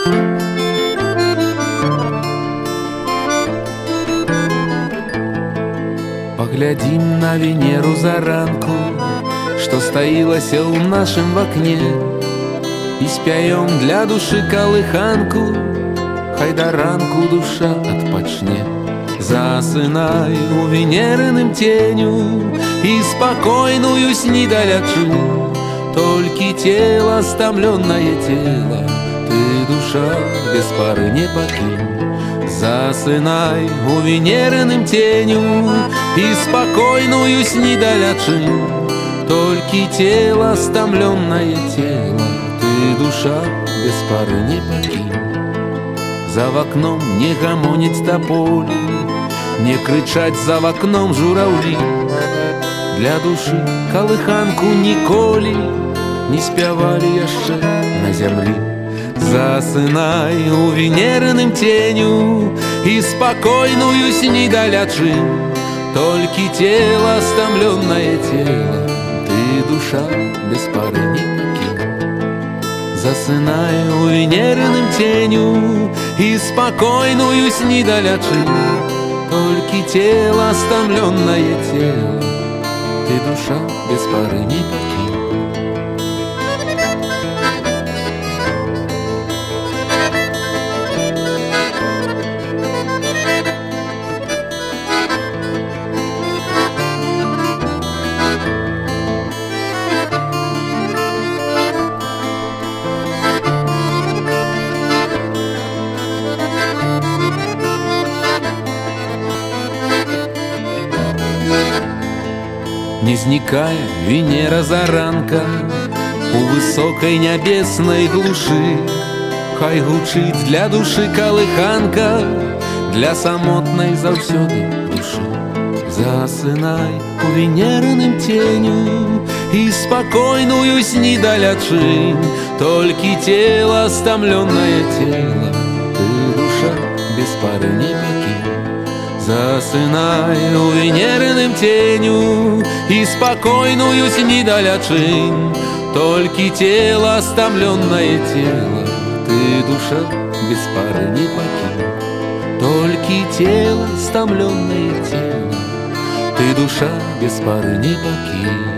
Паглядзім на Венеру заранку, што стаілася ў нашым вакне, і спяём для душы калыханку, хай да ранку душа адпачне. Засынай у венерыным ценю і спакойную сні далячы, толькі цела, стамлёнае цела, ты, душа, без пары не пакінь. Засынай у венерыным ценю і спакойную сні далячы, толькі цела, стамлёнае цела, ты, душа, без пары не пакінь. За вакном не гамоніць таполі, не крычаць за вакном жураўлі, для душы калыханку ніколі не спявалі яшчэ на зямлі. Засынай у венерыным ценю і спакойную сні далячы, толькі цела, стамлёнае цела, ты, душа, без пары не пакінь. Засынай у венерыным ценю і спакойную сні далячы, толькі цела, стамлёнае цела, ты, душа, без пары не пакінь. Не знікае Венера заранка у высокай нябеснай глушы, хай гучыць для душы калыханка, для самотнай заўсёды душы. Засынай у венерыным ценю і спакойную сні далячы, толькі цела, стамлёнае цела, ты, душа, без пары не пакінь. Засынай у венерыным ценю і спакойную сні далячы, толькі цела, стамлёнае цела, ты, душа, без пары не пакінь. Толькі цела, стамлёнае цела, ты, душа, без пары не пакінь.